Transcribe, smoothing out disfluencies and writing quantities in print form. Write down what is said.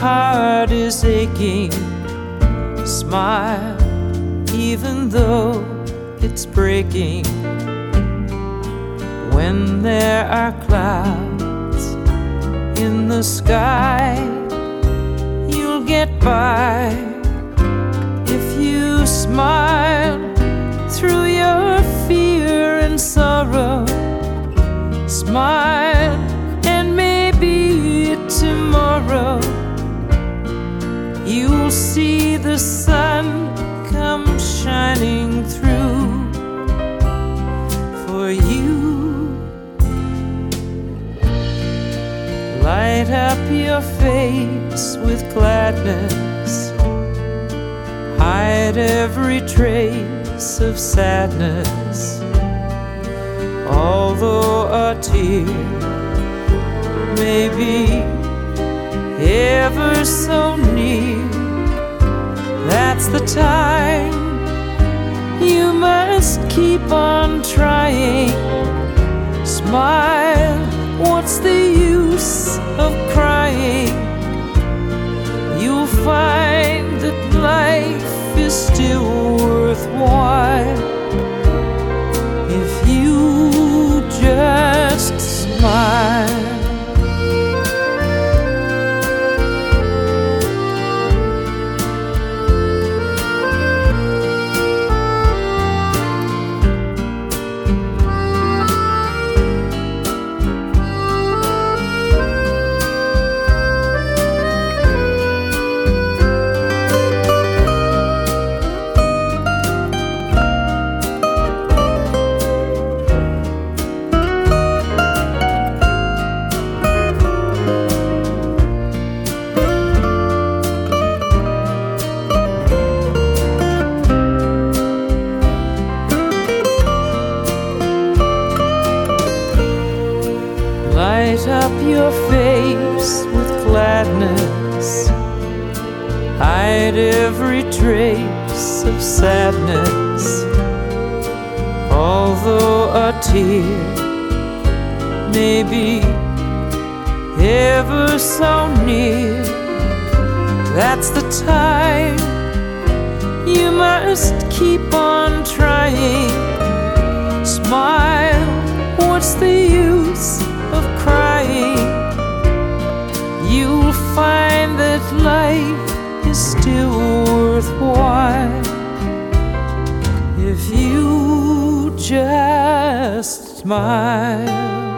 heart is aching, smile even though it's breaking. When there are clouds in the sky, you'll get by if you smile through your fear and sorrow. Smile and maybe tomorrow you'll see the sun come shining through for you. Light up your face with gladness, hide every trace of sadness. Although a tear may be ever so near, that's the time you must keep on trying. Smile, what's the use of crying? You'll find that life is still worthwhile if you just smile. Light up your face with gladness, hide every trace of sadness. Although a tear may be ever so near, that's the time you must keep on trying. Smile, what's the use of crying? You'll find that life is still worthwhile if you just smile.